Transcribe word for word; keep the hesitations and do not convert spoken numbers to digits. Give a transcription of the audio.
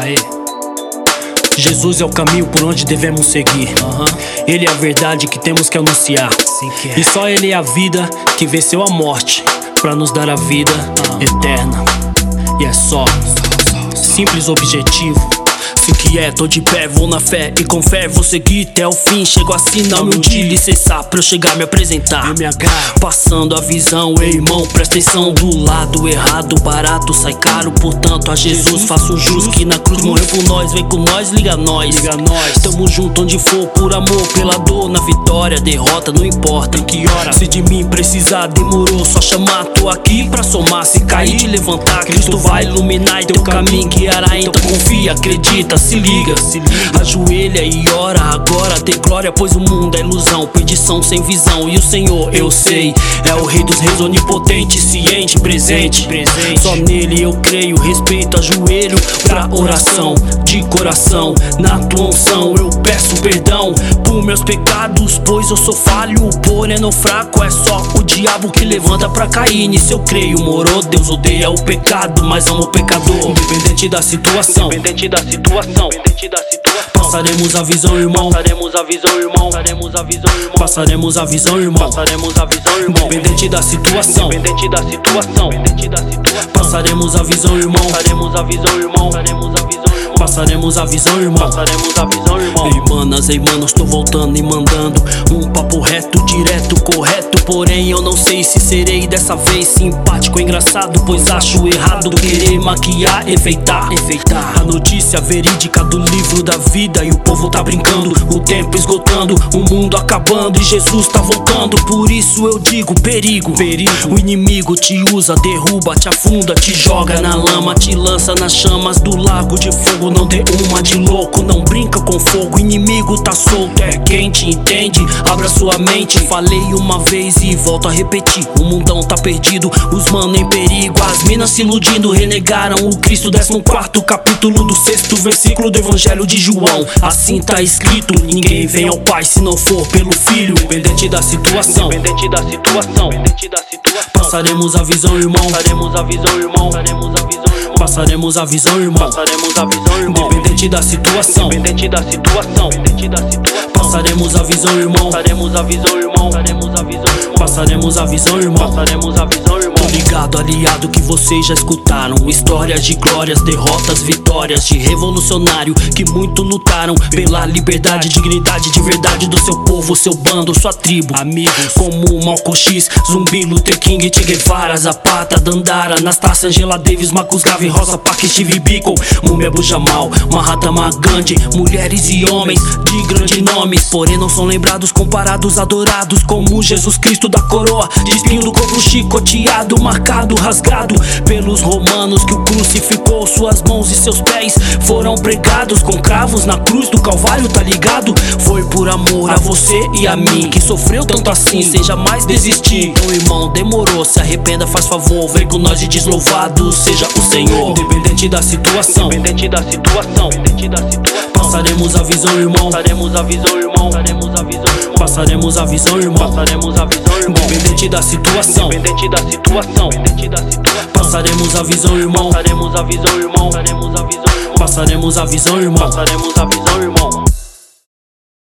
Aê. Jesus é o caminho por onde devemos seguir. uhum. Ele é a verdade que temos que anunciar. Sim, que é. E só Ele é a vida que venceu a morte pra nos dar a vida uhum. eterna. E é só, simples objetivo. Se que é, tô de pé, vou na fé e com fé vou seguir até o fim. Chego assim na humilde, licença pra eu chegar a me apresentar. Passando a visão, ei irmão, presta atenção. Do lado errado, barato sai caro. Portanto a Jesus faço jus, que na cruz morreu por nós. Vem com nós, liga nós, liga nós. Tamo junto onde for, por amor, pela dor. Na vitória, derrota, não importa em que hora. Se de mim precisar, demorou, só chamar. Tô aqui pra somar, se cair te levantar. Cristo vai iluminar e teu caminho guiará. Então confia, acredita, se liga, se liga. Ajoelha e ora agora, dê glória, pois o mundo é ilusão, perdição sem visão. E o Senhor, eu sei, é o Rei dos Reis, onipotente, ciente, presente, presente. Só nele eu creio, respeito, ajoelho pra oração, de coração, na tua unção. Eu peço perdão por meus pecados, pois eu sou falho, porém não fraco. É só o diabo que levanta pra cair. Nisso eu creio, moro, Deus odeia o pecado, mas ama o pecador. Independente da situação, independente da situação, independente da situação. Passaremos a visão, irmão. Passaremos a visão, irmão. Passaremos a visão, irmão. Passaremos a visão, irmão. Passaremos a visão, irmão. Independente da situação, independente da situação, independente da situação. Passaremos a visão, irmão. Passaremos a visão, irmão. Passaremos a visão, irmão. Passaremos a visão, irmão. Passaremos a visão, irmão. Ei, manas, ei, manos, tô voltando e mandando um papo reto, direto, correto. Porém, eu não sei se serei dessa vez simpático, engraçado, pois acho errado querer maquiar, enfeitar, enfeitar a notícia verídica do livro da vida. E o povo tá brincando, o tempo esgotando, o mundo acabando e Jesus tá voltando. Por isso eu digo perigo, perigo. O inimigo te usa, derruba, te afunda, te joga na lama, te lança nas chamas do lago de fogo. Não dê uma de louco, não brinca com fogo. O inimigo tá solto, é quente, entende? Abra sua mente, falei uma vez e volto a repetir. O mundão tá perdido, os mano em perigo. As minas se iludindo, renegaram o Cristo. Décimo quarto capítulo do sexto versículo do Evangelho de João. Assim tá escrito, ninguém vem ao Pai se não for pelo Filho. Independente da situação, independente da situação, independente da situação. Passaremos a visão, irmão. Passaremos a visão, irmão. Passaremos a visão, irmão. Passaremos a visão, irmão. Passaremos a visão, irmão. Independente da situação, independente da situação, independente da situação. Passaremos a visão, irmão. Passaremos a visão, irmão. Passaremos a visão, irmão. Passaremos a visão, irmão. Passaremos a visão, irmão. Tô ligado, aliado, que vocês já escutaram histórias de glórias, derrotas, vitórias de revolucionário que muito lutaram pela liberdade, dignidade de verdade do seu povo, seu bando, sua tribo. Amigos como Malcolm X, Zumbi, Luther King, Che Guevara, Zapata, Dandara, Anastasia, Angela Davis, Marcus Garvey, Rosa Parks, Steve Biko, Mumia Abu-Jamal, Mahatma Gandhi. Mulheres e homens de grandes nomes, porém não são lembrados, comparados, adorados, como Jesus Cristo da coroa de espinho do corpo chicoteado, marcado, rasgado pelos romanos, que o crucificou. Suas mãos e seus pés foram pregados com cravos na cruz do Calvário, tá ligado? Foi por amor a você e a mim, que sofreu tanto assim, sem jamais desistir. Meu irmão, demorou, se arrependa, faz favor, vem com nós e diz louvado seja o Senhor. Independente da situação, independente da situação, independente da situação. Passaremos a visão, irmão. Passaremos a visão, irmão. Passaremos a visão, irmão. Passaremos a visão, irmão. Passaremos a visão, irmão. Independente da situação, independente da situação, independente da situação. Passaremos a visão, irmão. Passaremos a visão, irmão. Passaremos a visão, irmão. Passaremos a visão, irmão. Passaremos a visão, irmão.